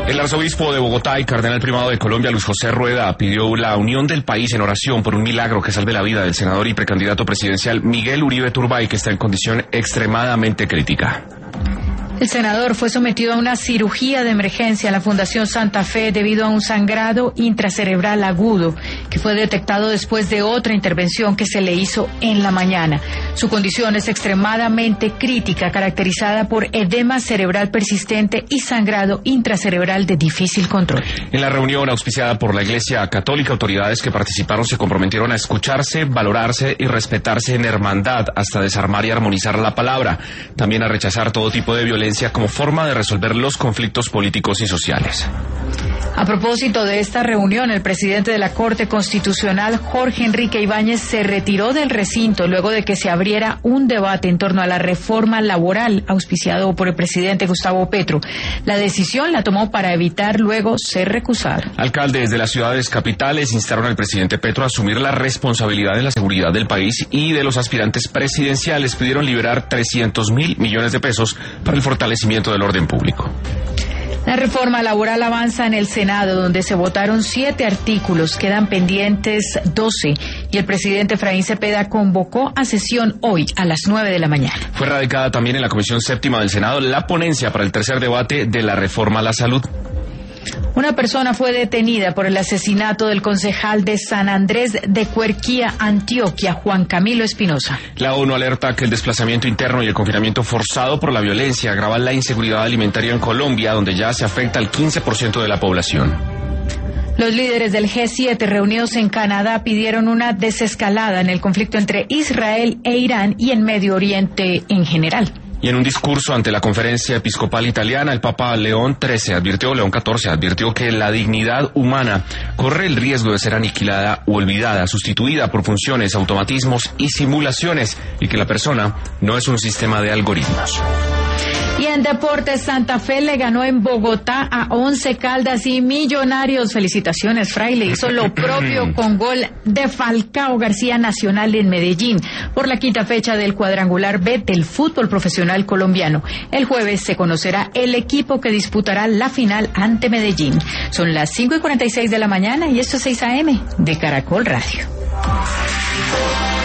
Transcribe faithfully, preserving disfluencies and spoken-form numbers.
El arzobispo de Bogotá y cardenal primado de Colombia, Luis José Rueda, pidió la unión del país en oración por un milagro que salve la vida del senador y precandidato presidencial Miguel Uribe Turbay, que está en condición extremadamente crítica. El senador fue sometido a una cirugía de emergencia en la Fundación Santa Fe debido a un sangrado intracerebral agudo que fue detectado después de otra intervención que se le hizo en la mañana. Su condición es extremadamente crítica, caracterizada por edema cerebral persistente y sangrado intracerebral de difícil control. En la reunión auspiciada por la Iglesia Católica, autoridades que participaron se comprometieron a escucharse, valorarse y respetarse en hermandad hasta desarmar y armonizar la palabra. También a rechazar todo tipo de violencia como forma de resolver los conflictos políticos y sociales. A propósito de esta reunión, el presidente de la Corte Constitucional, Jorge Enrique Ibáñez, se retiró del recinto luego de que se abriera un debate en torno a la reforma laboral auspiciado por el presidente Gustavo Petro. La decisión la tomó para evitar luego ser recusado. Alcaldes de las ciudades capitales instaron al presidente Petro a asumir la responsabilidad de la seguridad del país y de los aspirantes presidenciales. Pidieron liberar trescientos mil millones de pesos para el fortalecimiento del orden público. La reforma laboral avanza en el Senado, donde se votaron siete artículos, quedan pendientes doce, y el presidente Efraín Cepeda convocó a sesión hoy a las nueve de la mañana. Fue radicada también en la Comisión Séptima del Senado la ponencia para el tercer debate de la reforma a la salud. Una persona fue detenida por el asesinato del concejal de San Andrés de Cuerquía, Antioquia, Juan Camilo Espinosa. La ONU alerta que el desplazamiento interno y el confinamiento forzado por la violencia agravan la inseguridad alimentaria en Colombia, donde ya se afecta al quince por ciento de la población. Los líderes del G siete reunidos en Canadá pidieron una desescalada en el conflicto entre Israel e Irán y en Medio Oriente en general. Y en un discurso ante la Conferencia Episcopal Italiana, el Papa León trece advirtió, León catorce advirtió que la dignidad humana corre el riesgo de ser aniquilada u olvidada, sustituida por funciones, automatismos y simulaciones, y que la persona no es un sistema de algoritmos. Y en deportes, Santa Fe le ganó en Bogotá a Once Caldas y Millonarios. Felicitaciones, Fraile. Hizo lo propio con gol de Falcao García Nacional en Medellín por la quinta fecha del cuadrangular B del fútbol profesional colombiano. El jueves se conocerá el equipo que disputará la final ante Medellín. Son las cinco y cuarenta y seis de la mañana y esto es seis a eme de Caracol Radio.